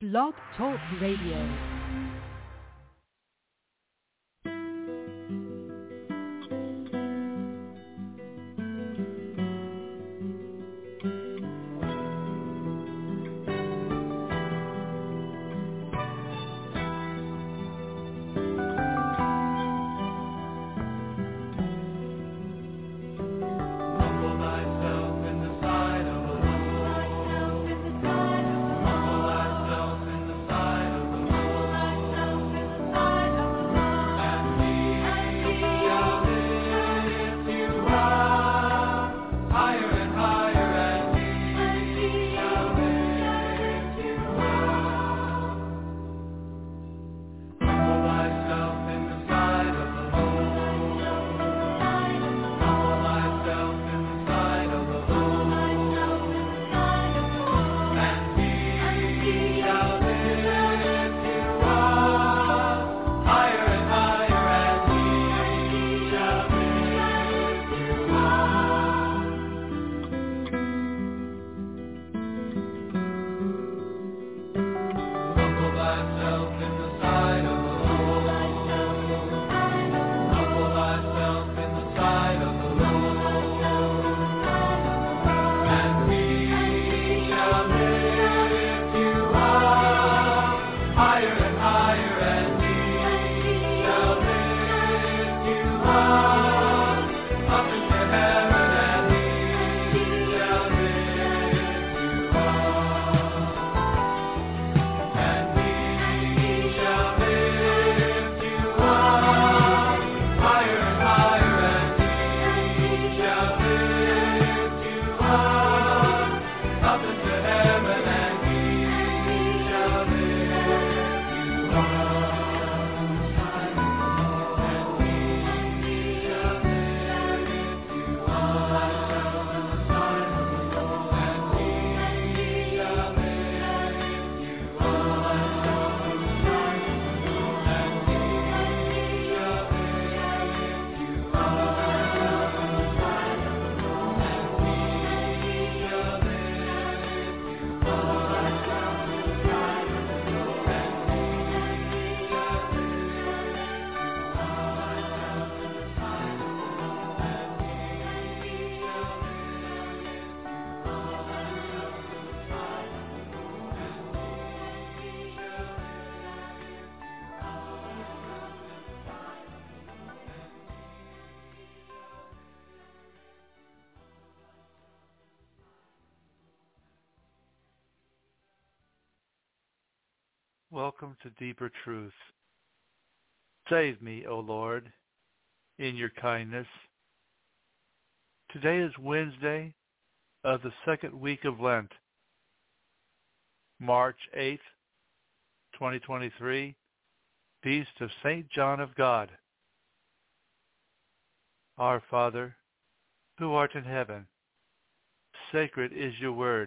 Blog Talk Radio. Welcome to Deeper Truth. Save me, O Lord, in your kindness. Today is Wednesday of the second week of Lent, March 8th, 2023, Feast of St. John of God. Our Father, who art in heaven, sacred is your word.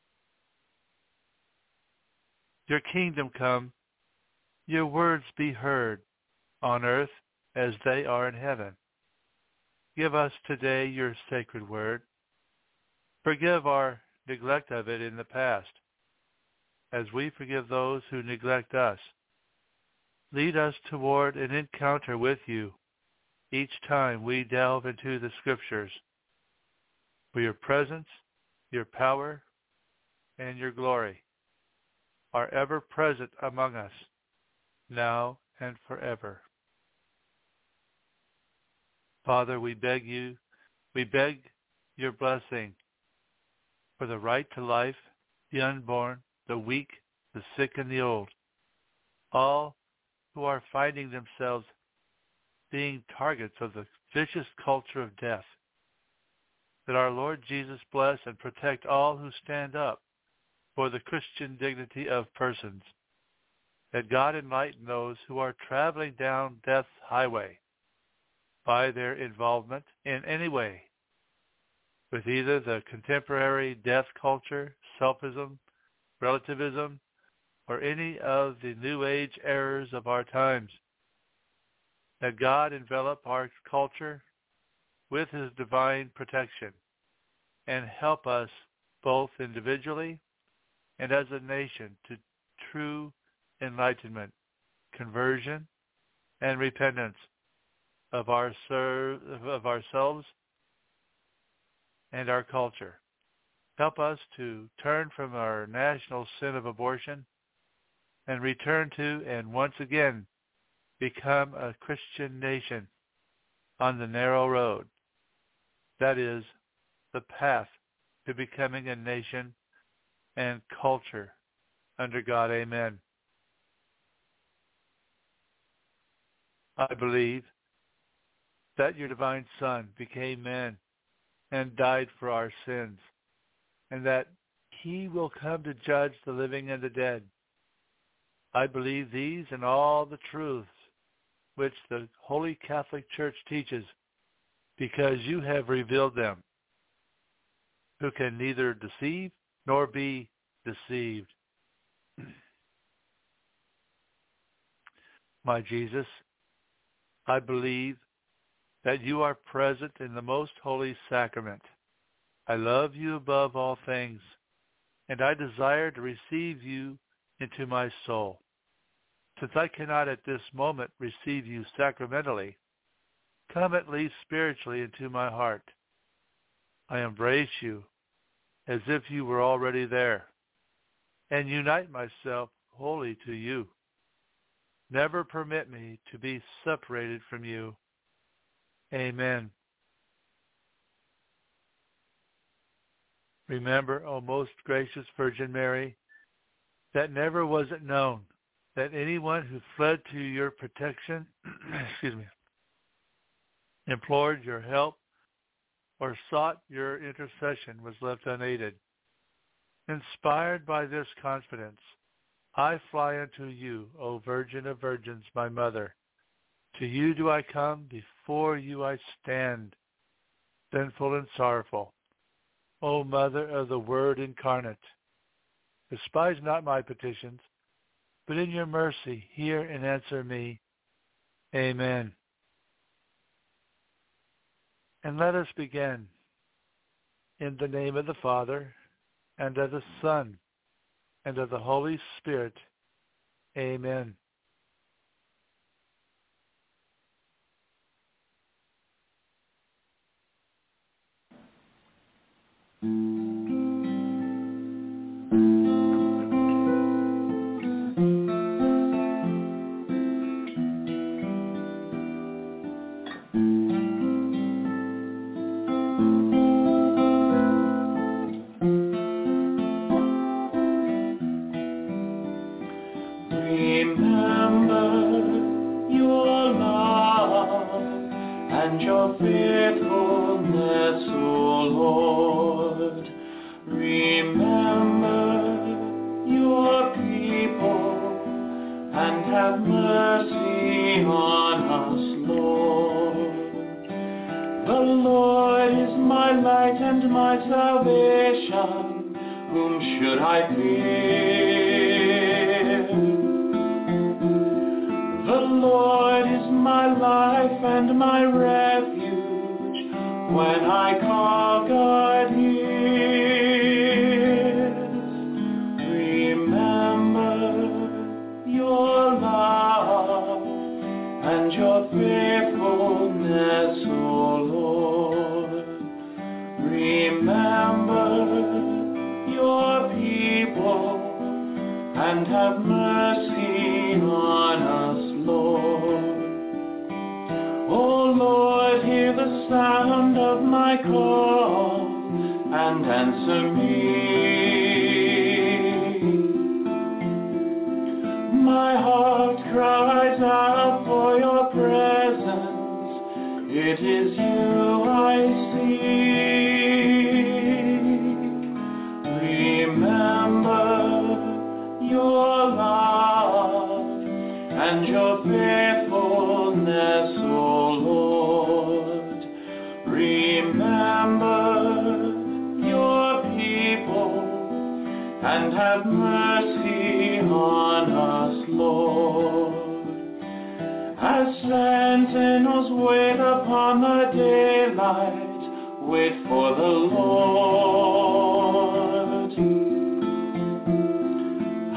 Your kingdom come, your words be heard, on earth as they are in heaven. Give us today your sacred word. Forgive our neglect of it in the past, as we forgive those who neglect us. Lead us toward an encounter with you each time we delve into the Scriptures. For your presence, your power, and your glory are ever present among us, now and forever. Father, we beg your blessing for the right to life, the unborn, the weak, the sick, and the old, all who are finding themselves being targets of the vicious culture of death. That our Lord Jesus bless and protect all who stand up for the Christian dignity of persons, that God enlighten those who are traveling down death's highway by their involvement in any way with either the contemporary death culture, selfism, relativism, or any of the New Age errors of our times. That God envelop our culture with his divine protection and help us both individually and as a nation to true enlightenment, conversion, and repentance of ourselves and our culture. Help us to turn from our national sin of abortion and return to and once again become a Christian nation on the narrow road. That is the path to becoming a nation and culture under God. Amen. I believe that your divine Son became man and died for our sins, and that he will come to judge the living and the dead. I believe these and all the truths which the Holy Catholic Church teaches, because you have revealed them, who can neither deceive nor be deceived. My Jesus, I believe that you are present in the most holy sacrament. I love you above all things, and I desire to receive you into my soul. Since I cannot at this moment receive you sacramentally, come at least spiritually into my heart. I embrace you as if you were already there, and unite myself wholly to you. Never permit me to be separated from you. Amen. Remember, O most gracious Virgin Mary, that never was it known that anyone who fled to your protection, implored your help, or sought your intercession was left unaided. Inspired by this confidence, I fly unto you, O Virgin of Virgins, my Mother. To you do I come, before you I stand, sinful and sorrowful. O Mother of the Word incarnate, despise not my petitions, but in your mercy hear and answer me. Amen. And let us begin. In the name of the Father, and of the Son, and of the Holy Spirit. Amen.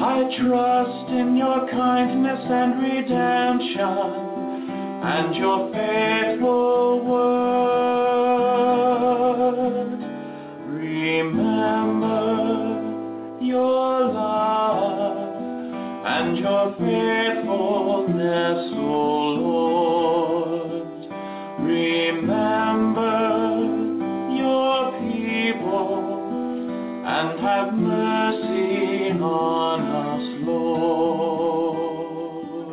I trust in your kindness and redemption, and your faithful word. Remember your love and your faithfulness, O Lord. Remember your people and have mercy on us, Lord.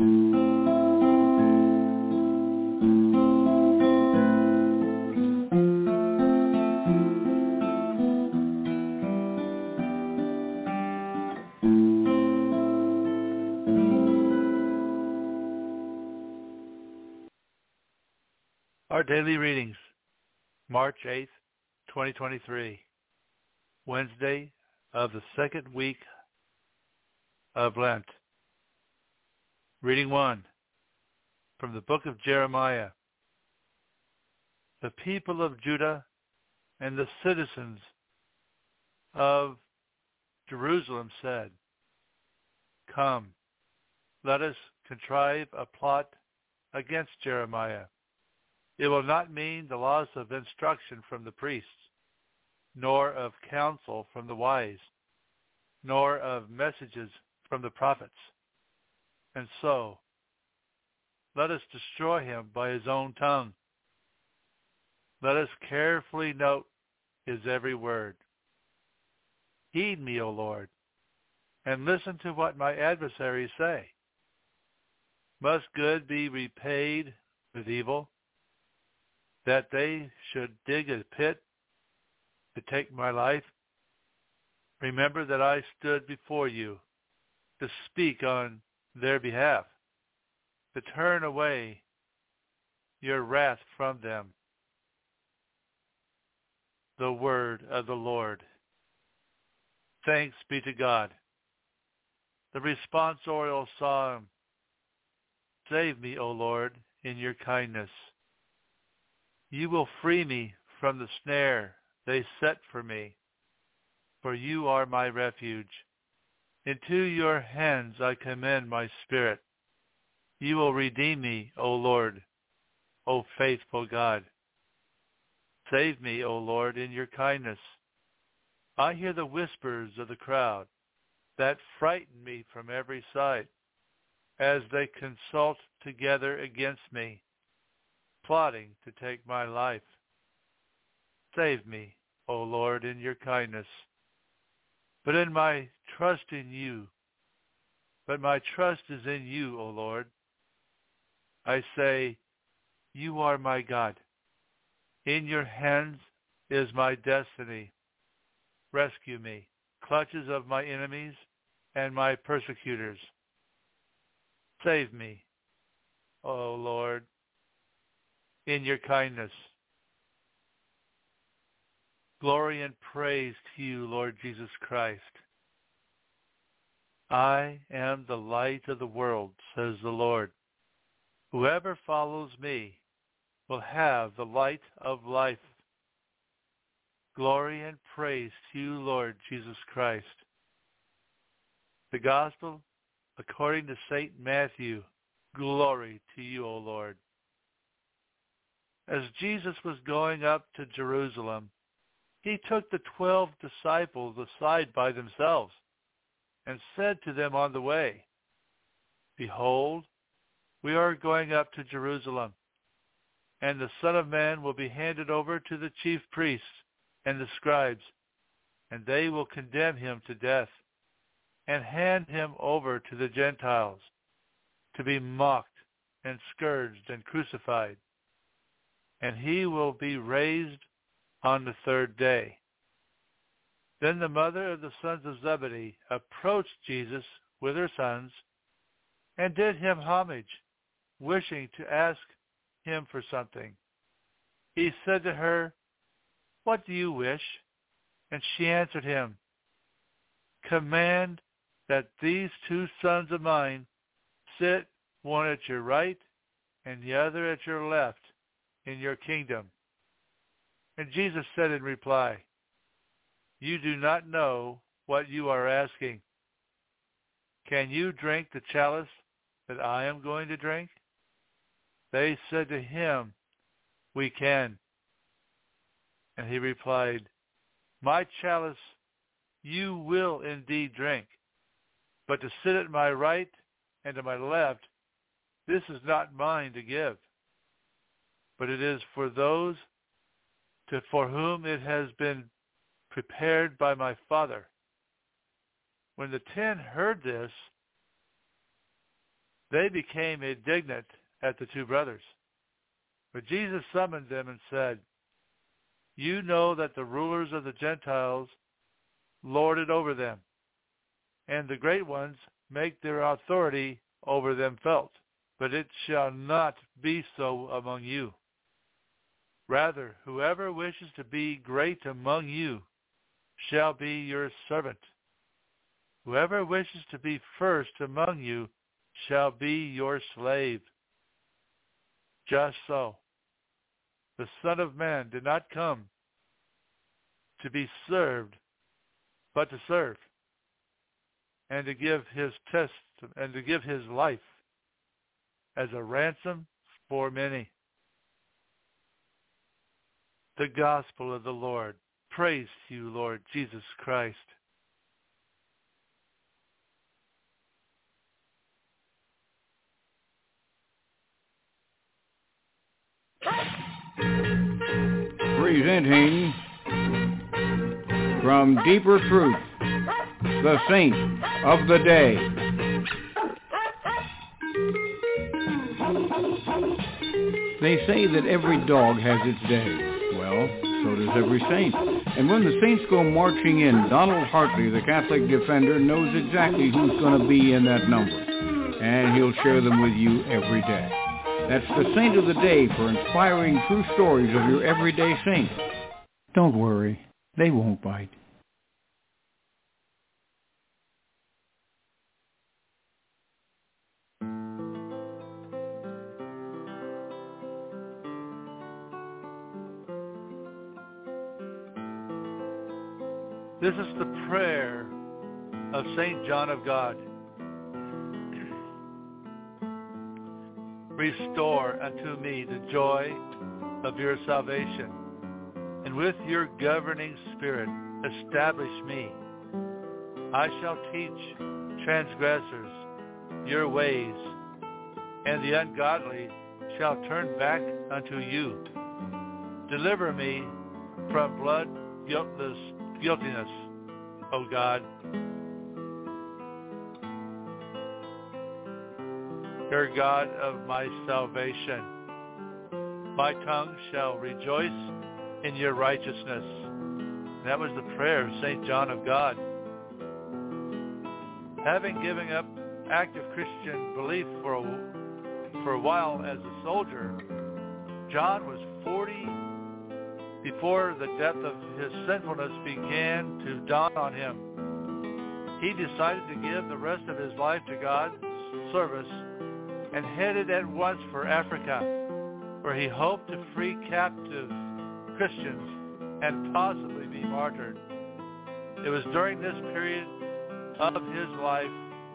Our daily readings, March 8th, 2023, Wednesday of the second week of Lent. Reading 1 from the book of Jeremiah. The people of Judah and the citizens of Jerusalem said, "Come, let us contrive a plot against Jeremiah. It will not mean the loss of instruction from the priests, nor of counsel from the wise, nor of messages from the prophets. And so, let us destroy him by his own tongue. Let us carefully note his every word. Heed me, O Lord, and listen to what my adversaries say. Must good be repaid with evil, that they should dig a pit to take my life? Remember that I stood before you to speak on their behalf, to turn away your wrath from them." The word of the Lord. Thanks be to God. The responsorial psalm, "Save me, O Lord, in your kindness. You will free me from the snare they set for me, for you are my refuge. Into your hands I commend my spirit. You will redeem me, O Lord, O faithful God. Save me, O Lord, in your kindness. I hear the whispers of the crowd that frighten me from every side, as they consult together against me, plotting to take my life. Save me, O Lord, in your kindness. But my trust is in you, O Lord. I say, you are my God. In your hands is my destiny. Rescue me, clutches of my enemies and my persecutors. Save me, O Lord, in your kindness. Glory and praise to you, Lord Jesus Christ. I am the light of the world, says the Lord. Whoever follows me will have the light of life. Glory and praise to you, Lord Jesus Christ. The Gospel according to St. Matthew. Glory to you, O Lord. As Jesus was going up to Jerusalem, he took the 12 disciples aside by themselves and said to them on the way, "Behold, we are going up to Jerusalem, and the Son of Man will be handed over to the chief priests and the scribes, and they will condemn him to death and hand him over to the Gentiles to be mocked and scourged and crucified. And he will be raised on the third day." Then the mother of the sons of Zebedee approached Jesus with her sons and did him homage, wishing to ask him for something. He said to her, "What do you wish?" And she answered him, "Command that these 2 sons of mine sit, one at your right and the other at your left in your kingdom." And Jesus said in reply, "You do not know what you are asking. can you drink the chalice that I am going to drink? They said to him, we can. And he replied, my chalice you will indeed drink, but to sit at my right and to my left, this is not mine to give, but it is for those for whom it has been prepared by my Father. When the 10 heard this, they became indignant at the two brothers. But Jesus summoned them and said, you know that the rulers of the Gentiles lord it over them, and the great ones make their authority over them felt. But it shall not be so among you. Rather, whoever wishes to be great among you shall be your servant. Whoever wishes to be first among you shall be your slave. Just so, the Son of Man did not come to be served, but to serve, and to give his life as a ransom for many. The Gospel of the Lord. Praise to you, Lord Jesus Christ. Presenting from Deeper Truth, the Saint of the Day. They say that every dog has its day. Well, so does every saint. And when the saints go marching in, Donald Hartley, the Catholic defender, knows exactly who's going to be in that number. And he'll share them with you every day. That's the Saint of the Day for inspiring true stories of your everyday saint. Don't worry, they won't bite. This is the prayer of St. John of God. Restore unto me the joy of your salvation, and with your governing spirit establish me. I shall teach transgressors your ways, and the ungodly shall turn back unto you. Deliver me from blood guiltiness, O God. Your God of my salvation. My tongue shall rejoice in your righteousness. That was the prayer of St. John of God. Having given up active Christian belief for a while as a soldier, John was 40 before the depth of his sinfulness began to dawn on him. He decided to give the rest of his life to God's service and headed at once for Africa, where he hoped to free captive Christians and possibly be martyred. It was during this period of his life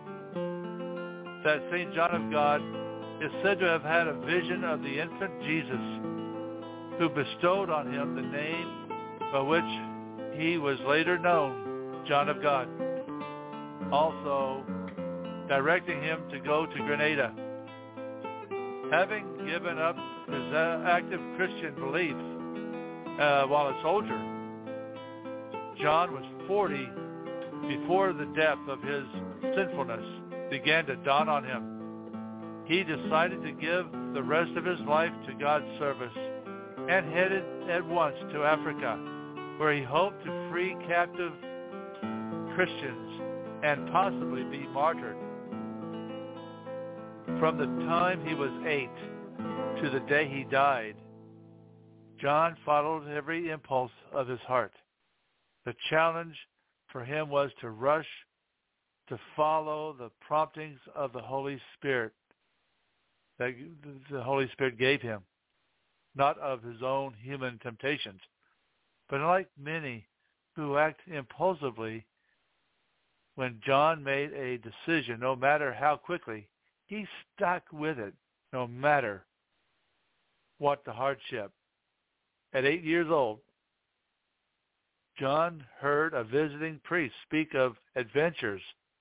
that St. John of God is said to have had a vision of the infant Jesus, who bestowed on him the name by which he was later known, John of God, also directing him to go to Grenada. Having given up his active Christian belief while a soldier, John was 40 before the depth of his sinfulness began to dawn on him. He decided to give the rest of his life to God's service and headed at once to Africa, where he hoped to free captive Christians and possibly be martyred. From the time he was 8 to the day he died, John followed every impulse of his heart. The challenge for him was to rush to follow the promptings of the Holy Spirit that the Holy Spirit gave him, not of his own human temptations. But like many who act impulsively, when John made a decision, no matter how quickly, he stuck with it, no matter what the hardship. At 8 years old, John heard a visiting priest speak of adventures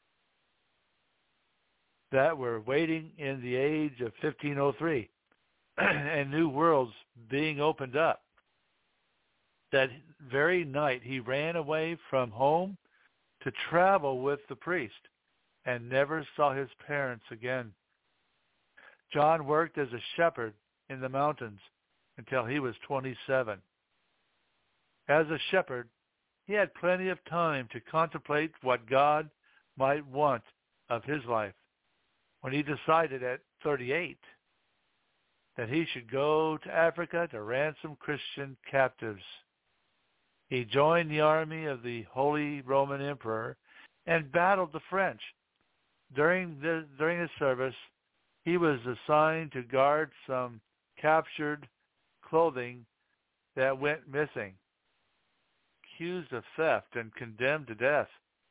that were waiting in the age of 1503 and new worlds being opened up. That very night, he ran away from home to travel with the priest and never saw his parents again. John worked as a shepherd in the mountains until he was 27. As a shepherd, he had plenty of time to contemplate what God might want of his life. When he decided at 38 that he should go to Africa to ransom Christian captives, he joined the army of the Holy Roman Emperor and battled the French. During his service, he was assigned to guard some captured clothing that went missing, accused of theft and condemned to death.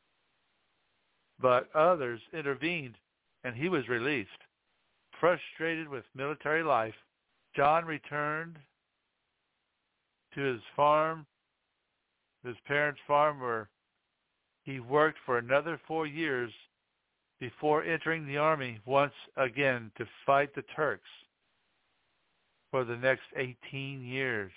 But others intervened, and he was released. Frustrated with military life, John returned to his farm, his parents' farm, where he worked for another 4 years before entering the army once again to fight the Turks for the next 18 years.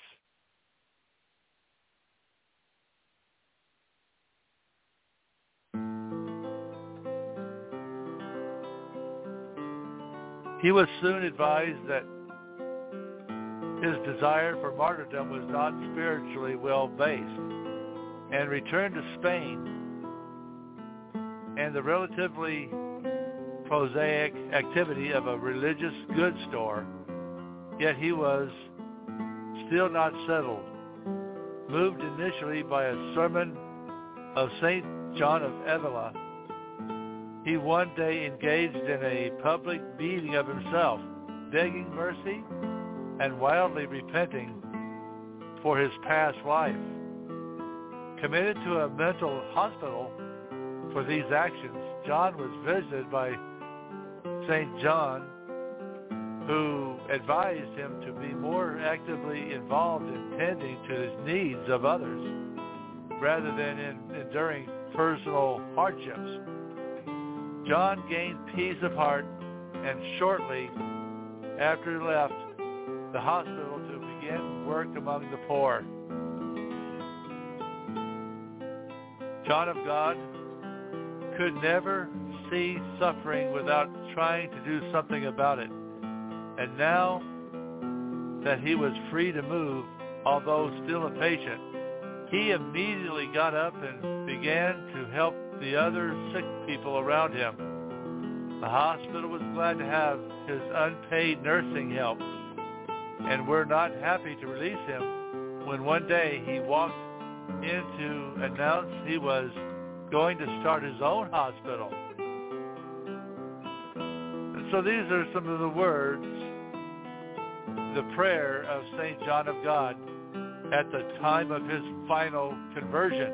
He was soon advised that his desire for martyrdom was not spiritually well-based, and returned to Spain and the relatively prosaic activity of a religious goods store. Yet he was still not settled. Moved initially by a sermon of St. John of Avila, he one day engaged in a public beating of himself, begging mercy and wildly repenting for his past life. Committed to a mental hospital for these actions, John was visited by St. John, who advised him to be more actively involved in tending to his needs of others rather than in enduring personal hardships. John gained peace of heart, and shortly after he left the hospital to begin work among the poor. John of God could never see suffering without trying to do something about it. And now that he was free to move, although still a patient, he immediately got up and began to help the other sick people around him. The hospital was glad to have his unpaid nursing help, and were not happy to release him when one day he walked in to announce he was going to start his own hospital. And so these are some of the words, the prayer of St. John of God at the time of his final conversion.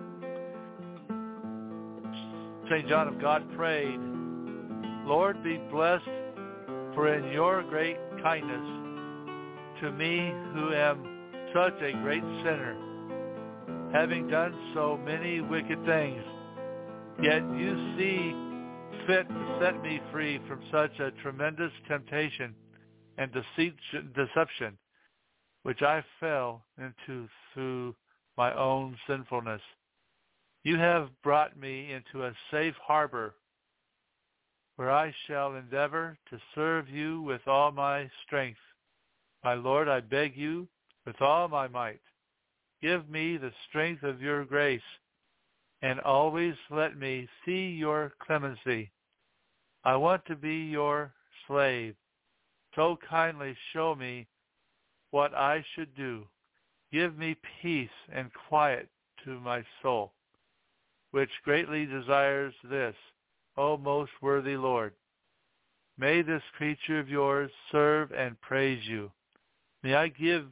St. John of God prayed, "Lord, be blessed, for in your great kindness to me who am such a great sinner, having done so many wicked things, yet you see fit to set me free from such a tremendous temptation and deception, which I fell into through my own sinfulness. You have brought me into a safe harbor where I shall endeavor to serve you with all my strength. My Lord, I beg you with all my might, give me the strength of your grace, and always let me see your clemency. I want to be your slave. So kindly show me what I should do. Give me peace and quiet to my soul, which greatly desires this, O most worthy Lord. May this creature of yours serve and praise you. May I give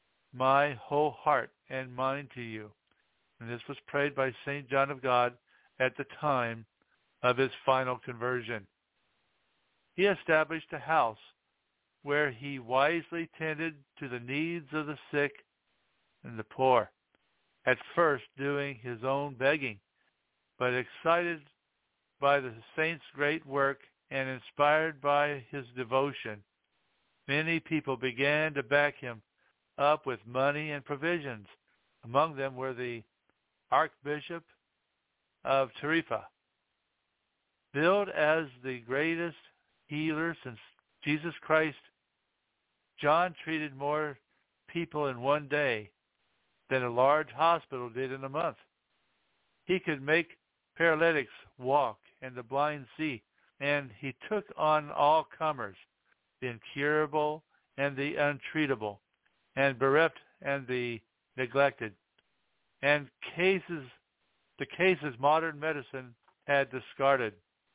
my whole heart and mind to you." And this was prayed by St. John of God at the time of his final conversion. He established a house where he wisely tended to the needs of the sick and the poor, at first doing his own begging, but excited by the saint's great work and inspired by his devotion, many people began to back him up with money and provisions. Among them were the Archbishop of Tarifa. Billed as the greatest healer since Jesus Christ, John treated more people in one day than a large hospital did in a month. He could make paralytics walk and the blind see, and he took on all comers, the incurable and the untreatable, and bereft and the neglected, and the cases modern medicine had discarded.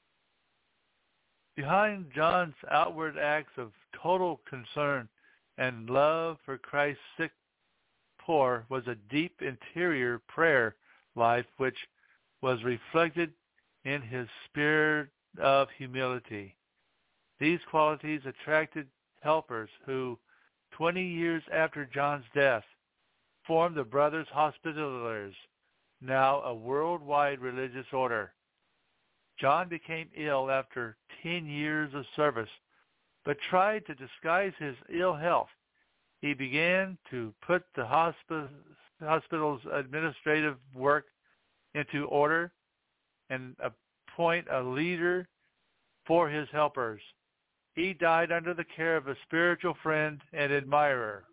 Behind John's outward acts of total concern and love for Christ's sick poor was a deep interior prayer life which was reflected in his spirit of humility. These qualities attracted helpers who, 20 years after John's death, formed the Brothers Hospitallers, now a worldwide religious order. John became ill after 10 years of service, but tried to disguise his ill health. He began to put the hospital's administrative work into order and appoint a leader for his helpers. He died under the care of a spiritual friend and admirer.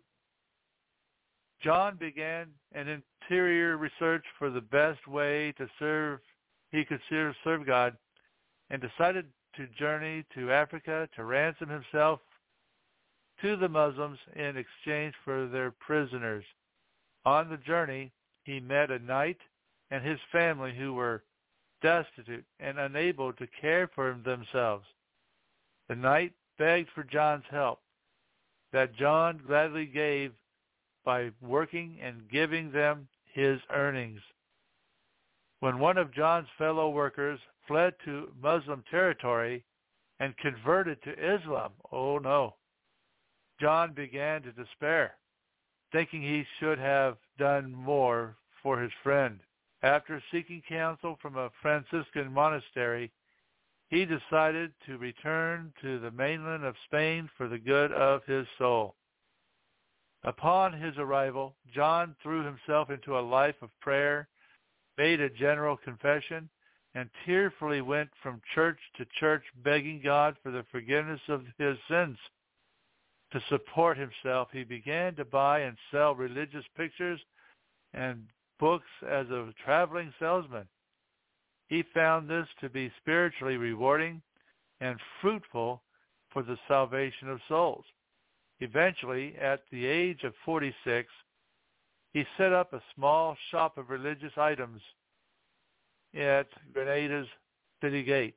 John began an interior research for the best way to serve God, and decided to journey to Africa to ransom himself to the Muslims in exchange for their prisoners. On the journey, he met a knight and his family who were destitute and unable to care for themselves. The knight begged for John's help, that John gladly gave by working and giving them his earnings. When one of John's fellow workers fled to Muslim territory and converted to Islam, oh no, John began to despair, thinking he should have done more for his friend. After seeking counsel from a Franciscan monastery, he decided to return to the mainland of Spain for the good of his soul. Upon his arrival, John threw himself into a life of prayer, made a general confession, and tearfully went from church to church begging God for the forgiveness of his sins. To support himself, he began to buy and sell religious pictures and books as a traveling salesman. He found this to be spiritually rewarding and fruitful for the salvation of souls. Eventually, at the age of 46, he set up a small shop of religious items at Granada's city gate.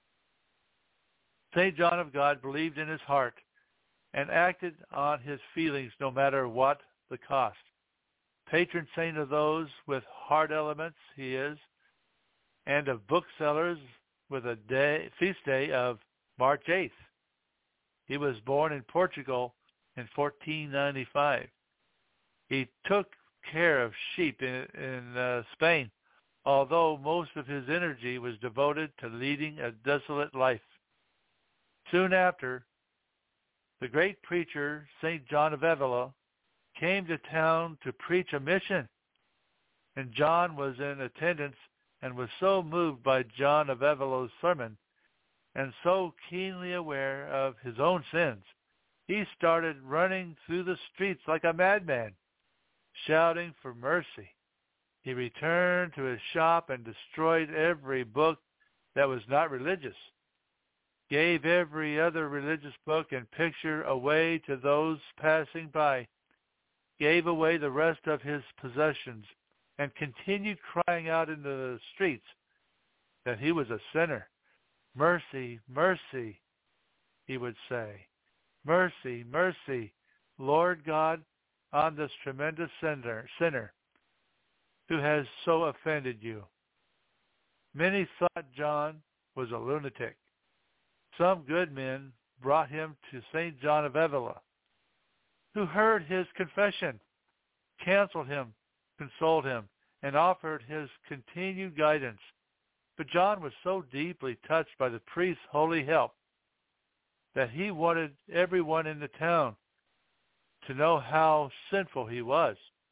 St. John of God believed in his heart and acted on his feelings no matter what the cost. Patron saint of those with heart elements he is, and of booksellers with a feast day of March 8th. He was born in Portugal in 1495. He took care of sheep in Spain, although most of his energy was devoted to leading a desolate life. Soon after, the great preacher, St. John of Avila, came to town to preach a mission, and John was in attendance and was so moved by John of Avila's sermon and so keenly aware of his own sins, he started running through the streets like a madman, shouting for mercy. He returned to his shop and destroyed every book that was not religious, gave every other religious book and picture away to those passing by, gave away the rest of his possessions, and continued crying out into the streets that he was a sinner. Mercy, mercy, he would say. Mercy, mercy, Lord God, on this tremendous sinner who has so offended you. Many thought John was a lunatic. Some good men brought him to St. John of Avila, who heard his confession, counseled him, consoled him, and offered his continued guidance. But John was so deeply touched by the priest's holy help that he wanted everyone in the town to know how sinful he was.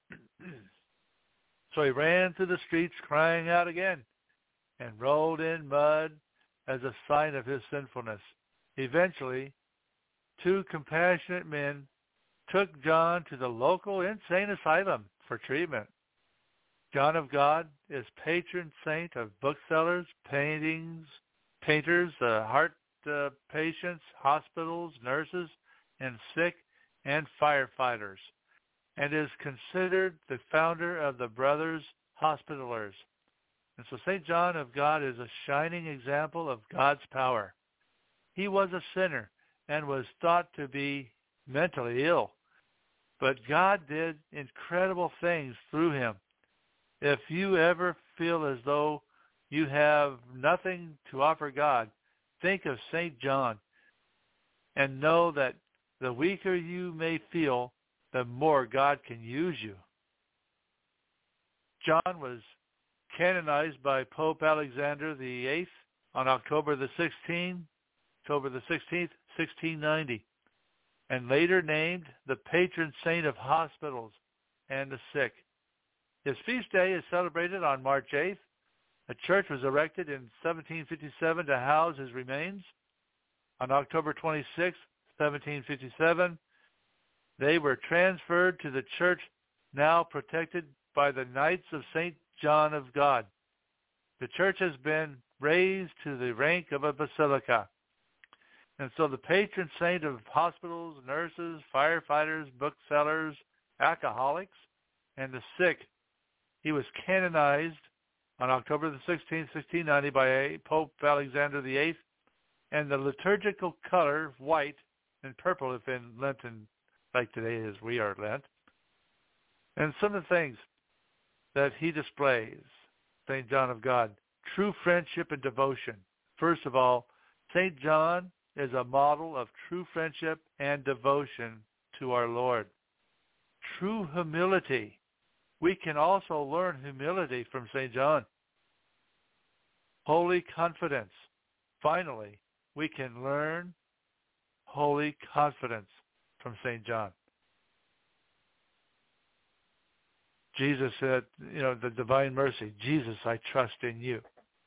So he ran through the streets crying out again and rolled in mud as a sign of his sinfulness. Eventually, two compassionate men took John to the local insane asylum for treatment. John of God is patron saint of booksellers, painters, heart patients, hospitals, nurses, and sick and firefighters, and is considered the founder of the Brothers Hospitallers. And so St. John of God is a shining example of God's power. He was a sinner and was thought to be mentally ill, but God did incredible things through him. If you ever feel as though you have nothing to offer God, think of St. John and know that the weaker you may feel, the more God can use you. John was canonized by Pope Alexander VIII on October the 16th, 1690, and later named the patron saint of hospitals and the sick. His feast day is celebrated on March 8th. A church was erected in 1757 to house his remains. On October 26, 1757, they were transferred to the church now protected by the Knights of St. John of God. The church has been raised to the rank of a basilica. And so the patron saint of hospitals, nurses, firefighters, booksellers, alcoholics, and the sick, he was canonized on October the 16th, 1690 by Pope Alexander VIII, and the liturgical color, white and purple, if in Lenten, like today as we are Lent. And some of the things that he displays, St. John of God, true friendship and devotion. First of all, St. John is a model of true friendship and devotion to our Lord. True humility. We can also learn humility from St. John. Holy confidence. Finally, we can learn holy confidence from St. John. Jesus said, the divine mercy, Jesus, I trust in you.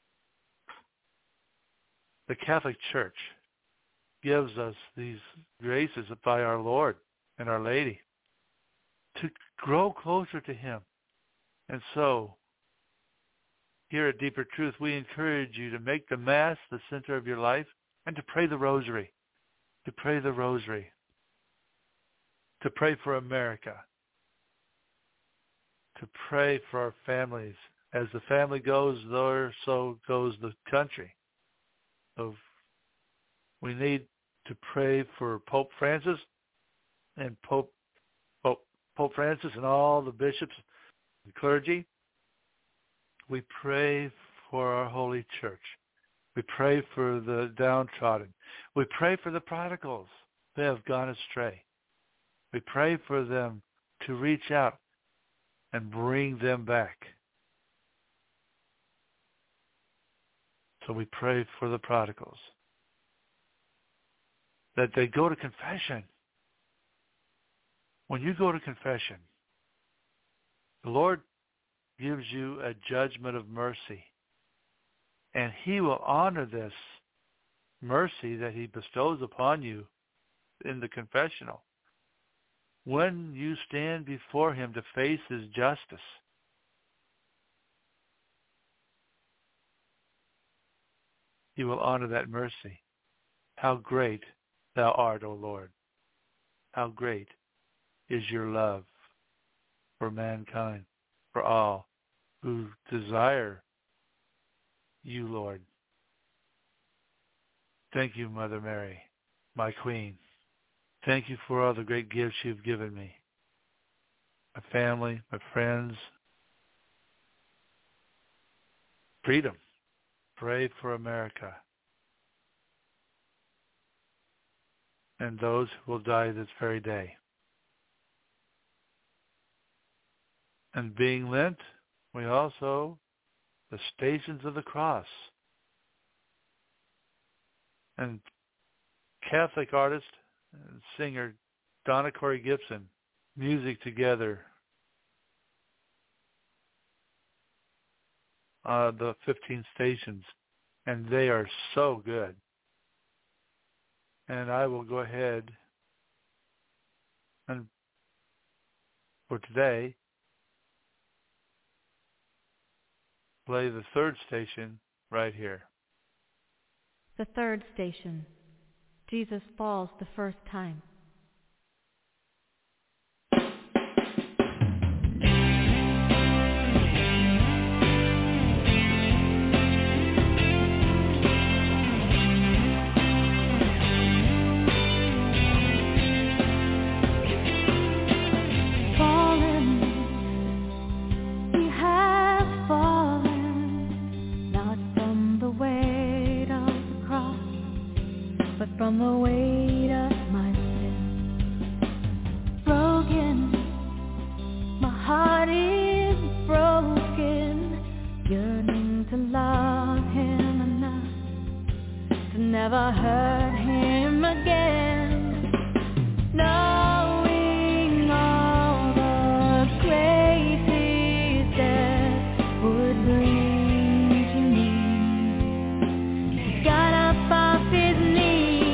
The Catholic Church gives us these graces by our Lord and Our Lady to grow closer to him. And so, here at Deeper Truth, we encourage you to make the Mass the center of your life and to pray the Rosary, to pray the Rosary, to pray for America, to pray for our families. As the family goes there, so goes the country. So we need to pray for Pope Francis and Pope Francis and all the bishops and clergy. We pray for our holy church. We pray for the downtrodden. We pray for the prodigals who have gone astray. We pray for them to reach out and bring them back. So we pray for the prodigals, that they go to confession. When you go to confession, the Lord gives you a judgment of mercy, and he will honor this mercy that he bestows upon you in the confessional when you stand before him to face his justice. He will honor that mercy. How great thou art, O Lord. How great is your love for mankind, for all who desire you, Lord. Thank you, Mother Mary, my Queen. Thank you for all the great gifts you've given me. My family, my friends, freedom. pray for America and those who will die this very day. And being Lent, we also, the Stations of the Cross. And Catholic artist and singer Donna Corey Gibson, music together. The 15 stations, and they are so good. And I will go ahead and for today play the third station right here. The third station. Jesus falls the first time. From the weight of my sin, broken, my heart is broken, yearning to love him enough to never hurt him again, knowing all the grace his death would bring to me. He got up off his knees.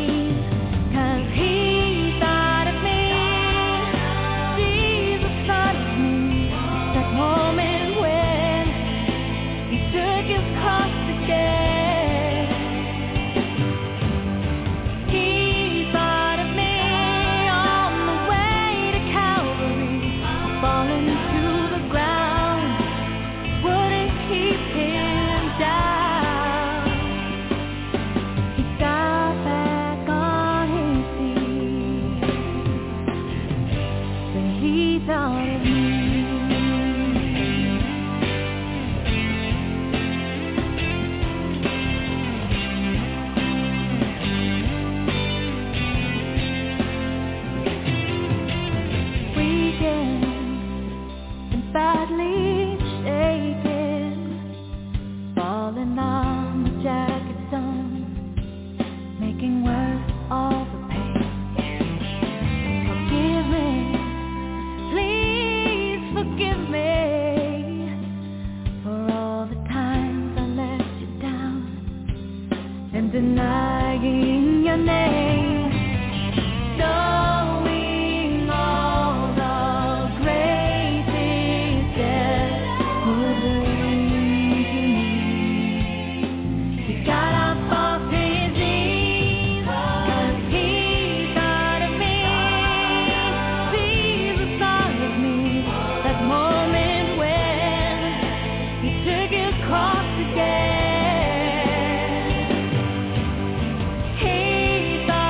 Denying your name, knowing all the grace his death would bring to me. He got up off his knees, 'cause he thought of me. Jesus thought of me, that moment when he took his cross again. He thought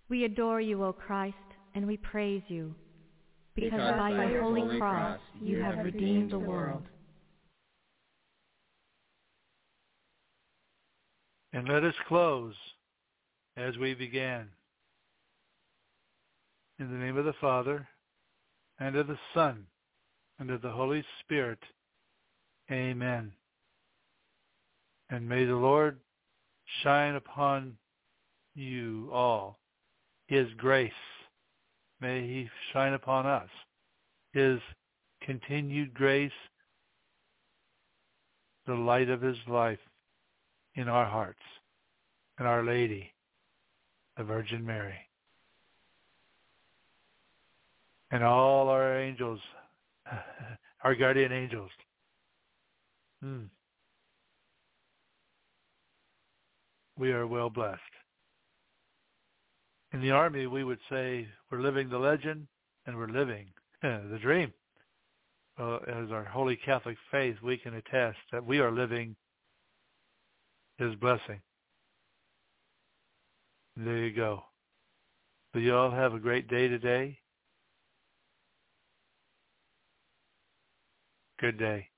We adore you, O Christ, and we praise you, because by your holy cross you have redeemed the world. And let us close as we began. In the name of the Father, and of the Son, and of the Holy Spirit. Amen. And may the Lord shine upon you all His grace. May He shine upon us His continued grace, the light of His life in our hearts, and Our Lady, the Virgin Mary. And all our angels, our guardian angels. We are well blessed. In the Army, we would say we're living the legend and we're living the dream. As our Holy Catholic faith, we can attest that we are living His blessing. And there you go. So you all have a great day today. Good day.